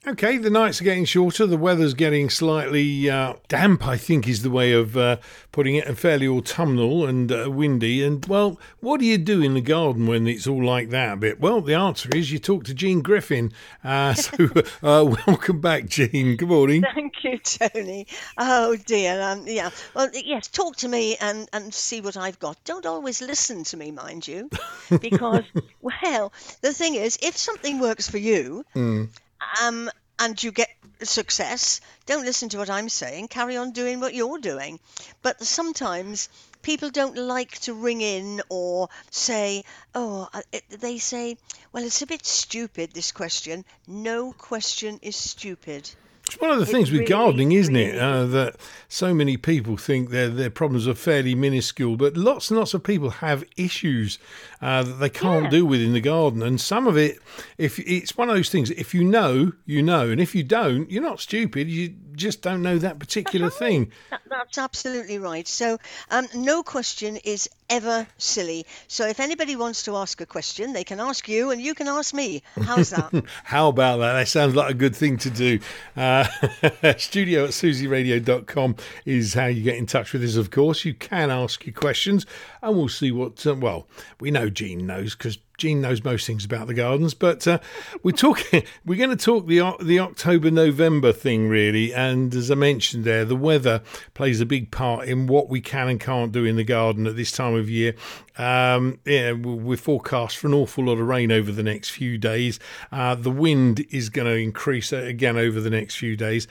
Okay, the nights are getting shorter. The weather's getting slightly damp, I think is the way of putting it, and fairly autumnal and windy. And, well, what do you do in the garden when it's all like that a bit? Well, the answer is you talk to Jean Griffin. Welcome back, Jean. Good morning. Thank you, Tony. Oh dear. Yeah. Well, yes. Talk to me and see what I've got. Don't always listen to me, mind you, because well, the thing is, if something works for you, and you get success, don't listen to what I'm saying. Carry on doing what you're doing. But sometimes people don't like to ring in or say, they say, well, it's a bit stupid, this question. No question is stupid. It's one of the It things with really, gardening, isn't it? really is. That so many people think their problems are fairly minuscule, but lots and lots of people have issues that they can't Yeah. do within the garden. And some of it, if it's one of those things, if you know, you know, and if you don't, you're not stupid. You just don't know that That's particular right. thing. That's absolutely right. So, no question is ever silly. So, if anybody wants to ask a question, they can ask you and you can ask me. How's that? How about that? That sounds like a good thing to do. Studio at susieRadio.com is how you get in touch with us, of course. You can ask your questions and we'll see what, we know Jean knows because Jean knows most things about the gardens, but we're going to talk the October-November thing, really. And as I mentioned there, the weather plays a big part in what we can and can't do in the garden at this time of year. We're forecast for an awful lot of rain over the next few days. The wind is going to increase again over the next few days.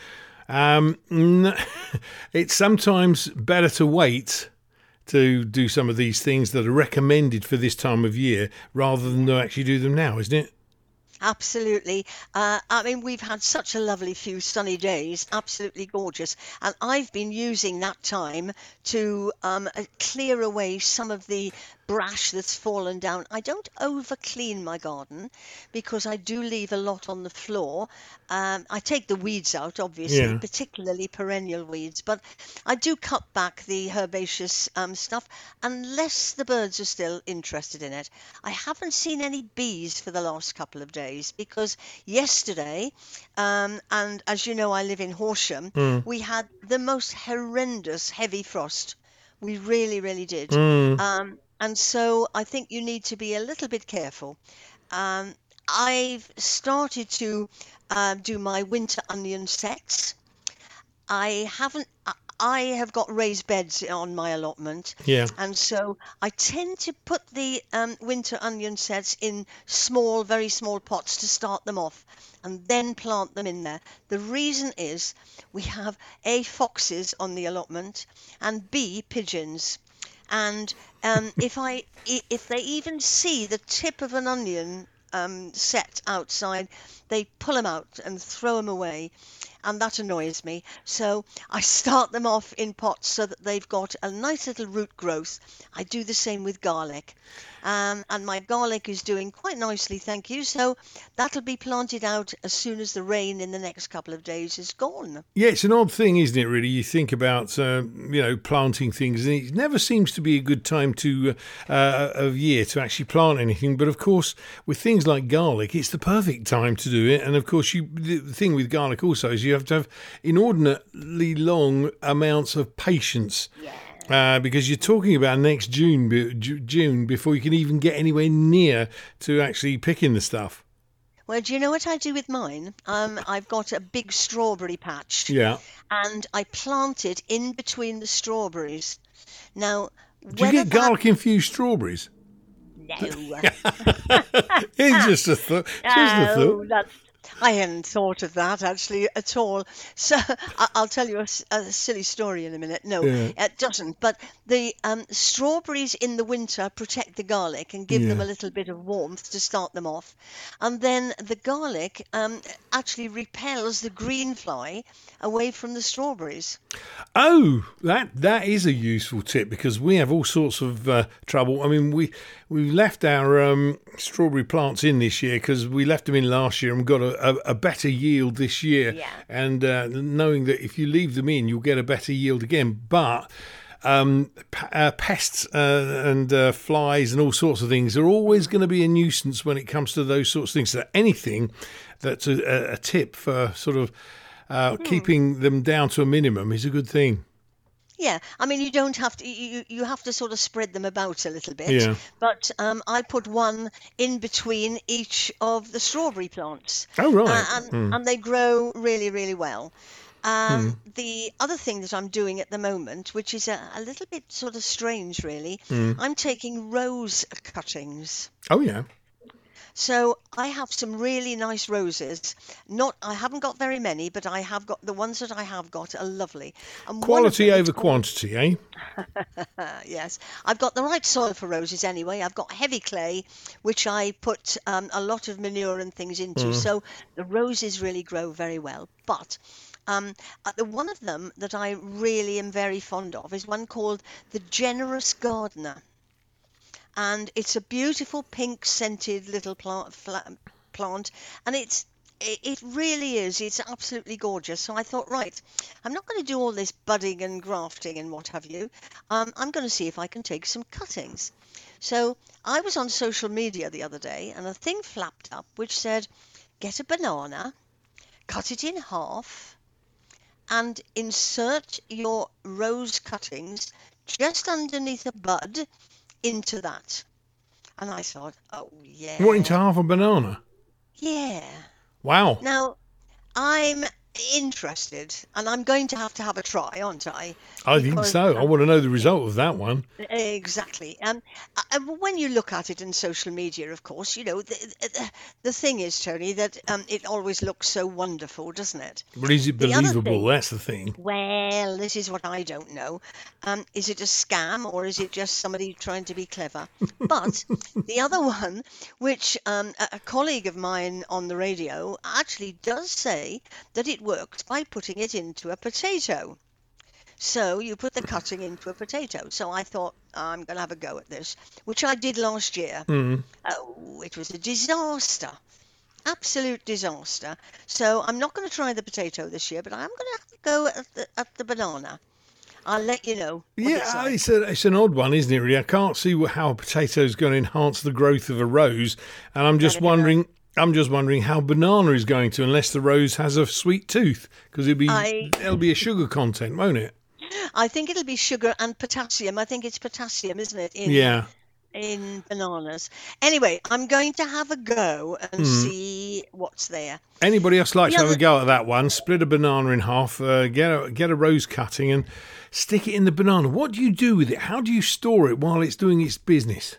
It's sometimes better to wait to do some of these things that are recommended for this time of year rather than to actually do them now, isn't it? Absolutely. I mean, we've had such a lovely few sunny days, absolutely gorgeous. And I've been using that time to clear away some of the brash that's fallen down. I don't over clean my garden because I do leave a lot on the floor. I take the weeds out, obviously, Yeah. particularly perennial weeds, but I do cut back the herbaceous stuff unless the birds are still interested in it. I haven't seen any bees for the last couple of days because yesterday, and as you know, I live in Horsham, we had the most horrendous heavy frost. We really, really did. And so I think you need to be a little bit careful. Um, I've started to do my winter onion sets. I haven't. I have got raised beds on my allotment, Yeah. and so I tend to put the winter onion sets in small, very small pots to start them off, and then plant them in there. The reason is we have A, foxes on the allotment, and B, pigeons. And if they even see the tip of an onion set outside, they pull them out and throw them away, and that annoys me. So I start them off in pots so that they've got a nice little root growth. I do the same with garlic. And my garlic is doing quite nicely, thank you. So that'll be planted out as soon as the rain in the next couple of days is gone. Yeah, it's an odd thing, isn't it, really? You think about, planting things, and it never seems to be a good time of year to actually plant anything. But, of course, with things like garlic, it's the perfect time to do it. And, of course, the thing with garlic also is you have to have inordinately long amounts of patience. Because you're talking about next June before you can even get anywhere near to actually picking the stuff. Well, do you know what I do with mine? I've got a big strawberry patch, Yeah. and I plant it in between the strawberries. Now, Do you whether get that garlic infused strawberries? no, It's just a thought. Just a thought. no, that's I hadn't thought of that actually at all. So I'll tell you a silly story in a minute. No, Yeah. it doesn't. But the strawberries in the winter protect the garlic and give them Yeah. a little bit of warmth to start them off. And then the garlic actually repels the green fly away from the strawberries. Oh, that is a useful tip because we have all sorts of trouble. I mean, we left our strawberry plants in this year because we left them in last year and got a better yield this year. Yeah. And knowing that if you leave them in, you'll get a better yield again. But pests and flies and all sorts of things are always going to be a nuisance when it comes to those sorts of things. So anything that's a tip for sort of keeping them down to a minimum is a good thing. Yeah, I mean, you don't have to, you have to sort of spread them about a little bit. Yeah. But I put one in between each of the strawberry plants. Oh, right. And they grow really, really well. The other thing that I'm doing at the moment, which is a little bit sort of strange, really, I'm taking rose cuttings. Oh, yeah. So I have some really nice roses. I haven't got very many, but I have got the ones that I have got are lovely. And Quality over quantity, eh? Yes, I've got the right soil for roses anyway. I've got heavy clay, which I put a lot of manure and things into. So the roses really grow very well. But the one of them that I really am very fond of is one called the Generous Gardener. And it's a beautiful pink scented little plant, and it really is. It's absolutely gorgeous. So I thought, right, I'm not going to do all this budding and grafting and what have you. I'm going to see if I can take some cuttings. So I was on social media the other day, and a thing flapped up which said, get a banana, cut it in half, and insert your rose cuttings just underneath a bud into that. And I thought, oh yeah. What, into half a banana? Yeah. Wow. Now, I'm interested, and I'm going to have a try, aren't I? I think so. I want to know the result of that one. Exactly. When you look at it in social media, of course, you know, the thing is, Tony, that it always looks so wonderful, doesn't it? But is it believable? That's the thing. Well, this is what I don't know. Is it a scam, or is it just somebody trying to be clever? But the other one, which a colleague of mine on the radio actually does say that it works by putting it into a potato. So you put the cutting into a potato. So I thought, I'm going to have a go at this, which I did last year. Oh, it was a disaster. Absolute disaster. So I'm not going to try the potato this year, but I'm going to have to go at the banana. I'll let you know. Yeah, it's an odd one, isn't it, really? I can't see how a potato is going to enhance the growth of a rose. And I'm just wondering how banana is going to, unless the rose has a sweet tooth, because there'll be a sugar content, won't it? I think it'll be sugar and potassium. I think it's potassium, isn't it? In bananas. Anyway, I'm going to have a go and see what's there. Anybody else like to have a go at that one? Split a banana in half, get a rose cutting and stick it in the banana. What do you do with it? How do you store it while it's doing its business?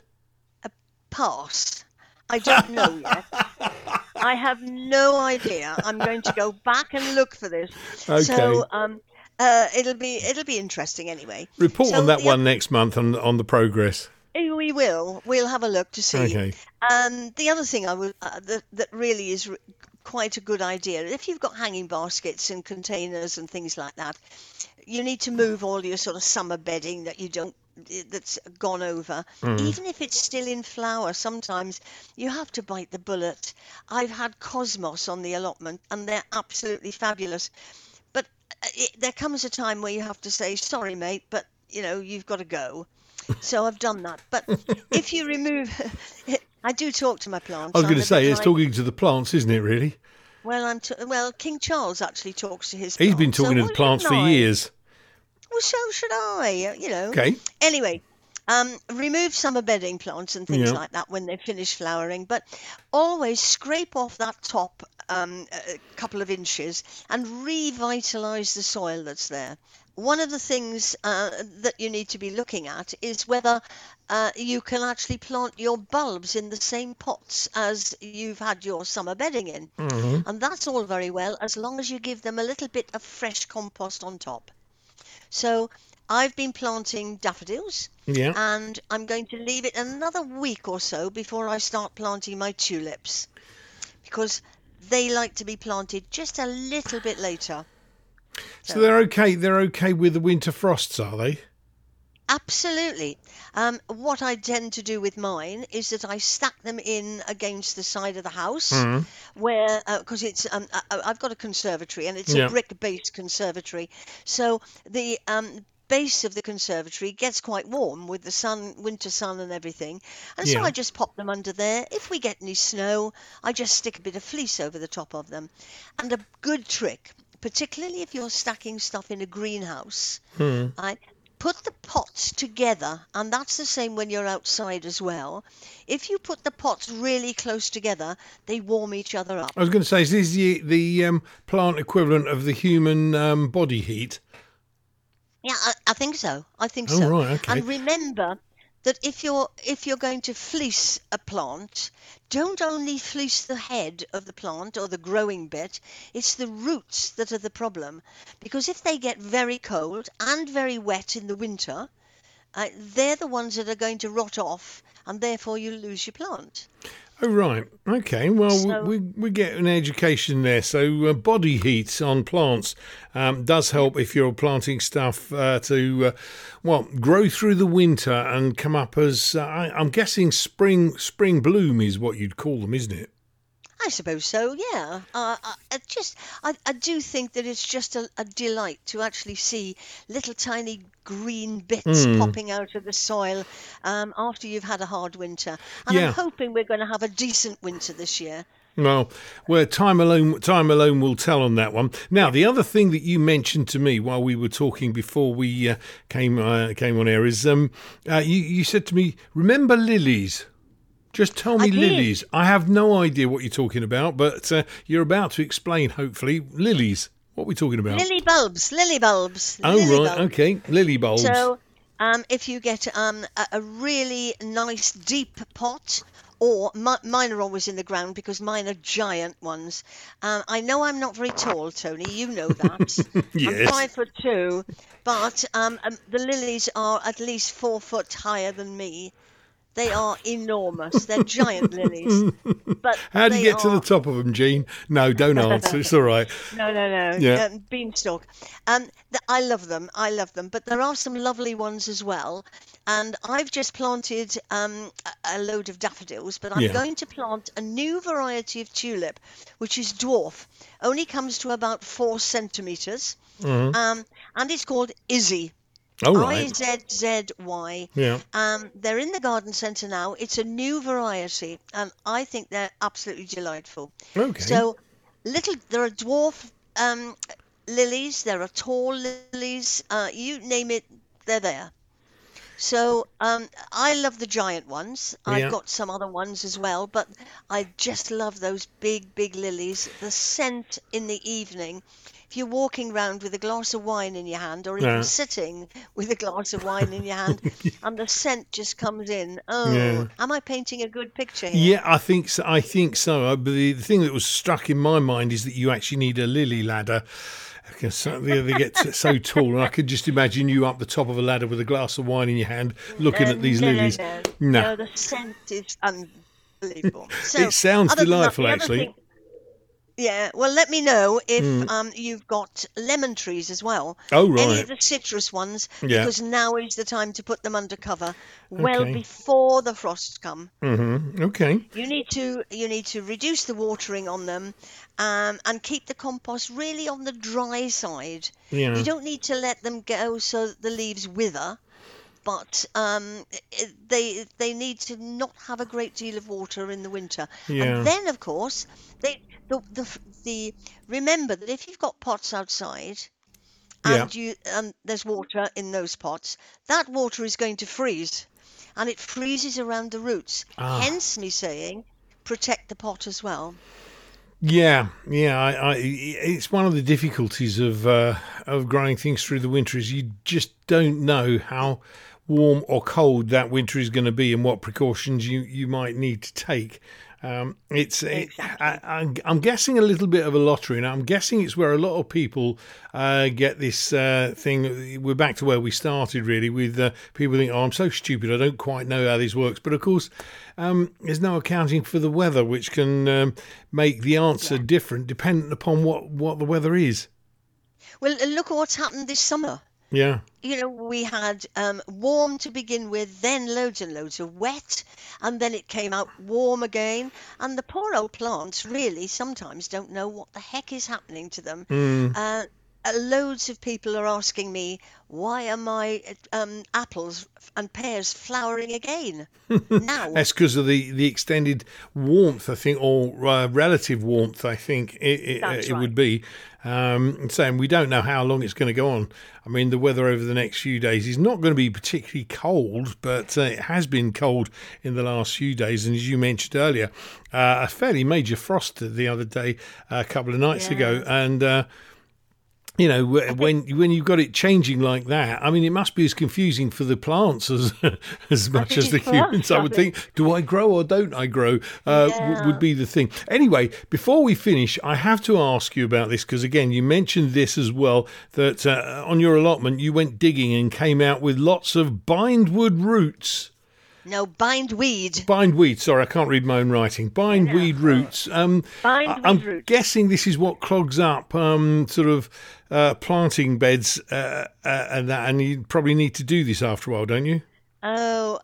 Pass. I don't know yet. I have no idea. I'm going to go back and look for this. Okay. So it'll be interesting anyway. Report on that one next month on the progress. We will. We'll have a look to see. Okay. The other thing I would that really is quite a good idea. If you've got hanging baskets and containers and things like that, you need to move all your sort of summer bedding that's gone over. Even if it's still in flower, sometimes you have to bite the bullet. I've had cosmos on the allotment, and they're absolutely fabulous. But there comes a time where you have to say, sorry, mate, but you've got to go. So I've done that. But if you remove, I do talk to my plants. I was going to say, it's talking to the plants, isn't it, really? Well, King Charles actually talks to his plants. He's been talking to the plants for years. Well, so should I, Okay. Anyway, remove summer bedding plants and things like that when they finish flowering, but always scrape off that top a couple of inches and revitalise the soil that's there. One of the things that you need to be looking at is whether you can actually plant your bulbs in the same pots as you've had your summer bedding in. And that's all very well as long as you give them a little bit of fresh compost on top. So I've been planting daffodils, and I'm going to leave it another week or so before I start planting my tulips, because they like to be planted just a little bit later. So they're okay. They're okay with the winter frosts, are they? Absolutely. What I tend to do with mine is that I stack them in against the side of the house, where because it's I've got a conservatory and it's a brick-based conservatory, so the base of the conservatory gets quite warm with the sun, winter sun and everything. And so Yeah. I just pop them under there. If we get any snow, I just stick a bit of fleece over the top of them. And a good trick, particularly if you're stacking stuff in a greenhouse, I put the pots together, and that's the same when you're outside as well. If you put the pots really close together, they warm each other up. I was going to say, is this the plant equivalent of the human body heat? Yeah, I think so. I think Oh, so. right, okay. And remember that if you're going to fleece a plant, don't only fleece the head of the plant or the growing bit, it's the roots that are the problem. Because if they get very cold and very wet in the winter, they're the ones that are going to rot off, and therefore you lose your plant. Oh, right. Okay. Well, So we get an education there. So body heat on plants does help if you're planting stuff to, grow through the winter and come up as, I'm guessing spring bloom is what you'd call them, isn't it? I suppose so, yeah. I do think that it's just a delight to actually see little tiny green bits popping out of the soil after you've had a hard winter. And Yeah. I'm hoping we're going to have a decent winter this year. Well, time alone will tell on that one. Now, the other thing that you mentioned to me while we were talking before we came on air is you said to me, remember lilies? Just tell me I did. lilies. I have no idea what you're talking about, but you're about to explain, hopefully. Lilies. What are we talking about? Lily bulbs. Oh, lily right. bulbs. Okay. Lily bulbs. So if you get a really nice deep pot, or mine are always in the ground because mine are giant ones. I know I'm not very tall, Tony. You know that. Yes. I'm 5'2", but the lilies are at least 4 foot higher than me. They are enormous. They're giant lilies. But How do you they get to the are- top of them, Jean? No, don't answer. It's all right. No. Yeah. Beanstalk. I love them. But there are some lovely ones as well. And I've just planted a load of daffodils, but I'm Yeah. going to plant a new variety of tulip, which is dwarf. Only comes to about 4 centimeters. And it's called Izzy. All right. IZZY. Yeah. They're in the garden centre now. It's a new variety, and I think they're absolutely delightful. Okay. So, there are dwarf lilies, there are tall lilies, you name it, they're there. So, I love the giant ones. Yeah. I've got some other ones as well, but I just love those big lilies. The scent in the evening. If you're walking around with a glass of wine in your hand, or even Yeah. sitting with a glass of wine in your hand, and the scent just comes in. Oh, Yeah. am I painting a good picture here? Yeah, I think so. But the thing that was struck in my mind is that you actually need a lily ladder. Because they get so tall, and I could just imagine you up the top of a ladder with a glass of wine in your hand, looking at these lilies. No, the scent is unbelievable. So, It sounds other than that, delightful, the other actually. thing- Yeah, well, let me know if you've got lemon trees as well. Oh, Any right. of the citrus ones, Yeah. because now is the time to put them under cover, well Okay. before the frosts come. Okay. You need to reduce the watering on them, and keep the compost really on the dry side. Yeah. You don't need to let them go so that the leaves wither, but they need to not have a great deal of water in the winter. Yeah. And then, of course, the remember that if you've got pots outside Yeah. and there's water in those pots, that water is going to freeze, and it freezes around the roots. Hence me saying, protect the pot as well. Yeah. It's one of the difficulties of growing things through the winter is you just don't know how warm or cold that winter is going to be and what precautions you might need to take. I'm guessing a little bit of a lottery, and I'm guessing it's where a lot of people get this thing. We're back to where we started, really, with people think, "Oh, I'm so stupid, I don't quite know how this works." But of course, there's no accounting for the weather, which can make the answer different dependent upon what the weather is. Well, look at what's happened this summer. Yeah. We had warm to begin with, then loads and loads of wet, and then it came out warm again. And the poor old plants really sometimes don't know what the heck is happening to them. loads of people are asking me, why are my apples and pears flowering again now? That's because of the extended warmth, I think, or relative warmth, I think it would be. Saying we don't know how long it's going to go on. I mean, the weather over the next few days is not going to be particularly cold, but it has been cold in the last few days. And as you mentioned earlier, a fairly major frost the other day, a couple of nights ago. And you know, when you've got it changing like that, I mean, it must be as confusing for the plants as much as the humans. I would think, do I grow or don't I grow? Would be the thing. Anyway, before we finish, I have to ask you about this because, again, you mentioned this as well, that on your allotment you went digging and came out with lots of bindwood roots. No, bindweed. Bindweed. Sorry, I can't read my own writing. Bindweed roots. I'm guessing this is what clogs up sort of planting beds and that, and you probably need to do this after a while, don't you? Oh,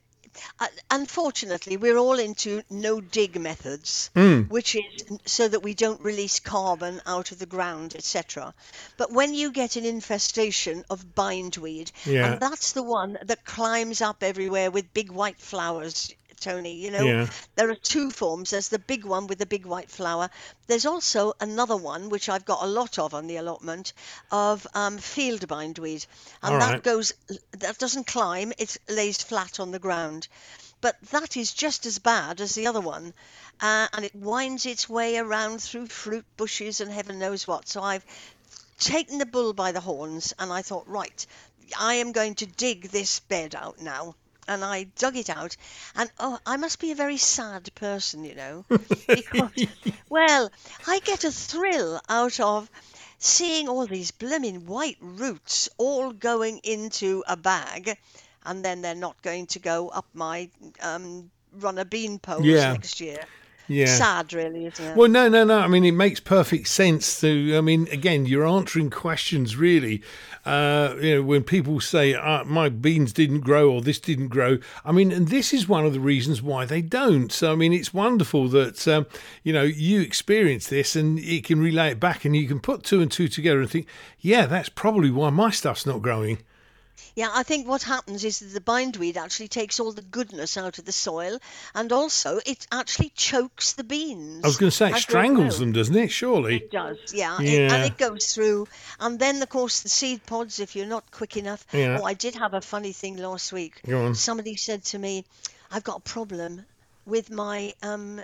unfortunately, we're all into no-dig methods, which is so that we don't release carbon out of the ground, etc. But when you get an infestation of bindweed, and that's the one that climbs up everywhere with big white flowers, Tony, you know, there are two forms. There's the big one with the big white flower. There's also another one, which I've got a lot of on the allotment, of field bindweed. And that doesn't climb, it lays flat on the ground. But that is just as bad as the other one. And it winds its way around through fruit bushes and heaven knows what. So I've taken the bull by the horns and I thought, right, I am going to dig this bed out now. And I dug it out, and I must be a very sad person, you know, because, well, I get a thrill out of seeing all these blooming white roots all going into a bag, and then they're not going to go up my runner bean poles next year. Yeah. Sad, really, isn't it? Well, no. I mean, it makes perfect sense to. I mean, again, you're answering questions really. You know, when people say my beans didn't grow or this didn't grow, I mean, and this is one of the reasons why they don't. So, I mean, it's wonderful that you know, you experience this and you can relay it back, and you can put two and two together and think, yeah, that's probably why my stuff's not growing. Yeah, I think what happens is that the bindweed actually takes all the goodness out of the soil, and also it actually chokes the beans. I was going to say, it strangles them, doesn't it? Surely. It does, yeah. And it goes through. And then, of course, the seed pods, if you're not quick enough. Yeah. Oh, I did have a funny thing last week. Go on. Somebody said to me, I've got a problem with my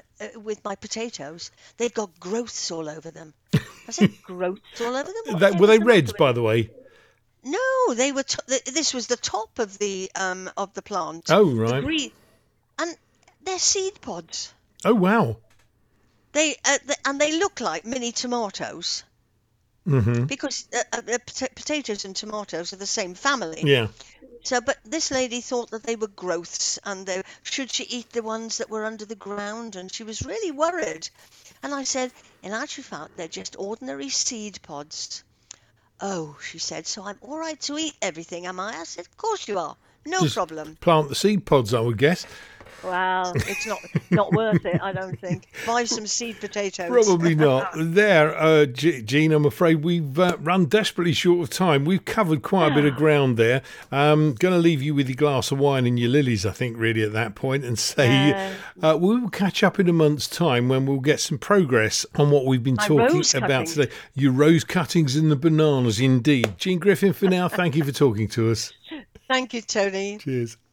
potatoes. They've got growths all over them. I said, growths all over them? Were they reds, by the way? No, they were. This was the top of the plant. Oh, right. And they're seed pods. Oh, wow. They look like mini tomatoes. Mm-hmm. Because potatoes and tomatoes are the same family. Yeah. So, but this lady thought that they were growths, and should she eat the ones that were under the ground? And she was really worried. And I said, in actual fact, they're just ordinary seed pods. Oh, she said, so I'm all right to eat everything, am I? I said, of course you are. No problem. Plant the seed pods, I would guess. Well, it's not worth it, I don't think. Buy some seed potatoes. Probably not. There, Jean, I'm afraid we've run desperately short of time. We've covered quite a bit of ground there. Going to leave you with your glass of wine and your lilies, I think, really, at that point, and say we will catch up in a month's time when we'll get some progress on what we've been talking about today. Your rose cuttings and the bananas, indeed. Jean Griffin, for now, thank you for talking to us. Thank you, Tony. Cheers.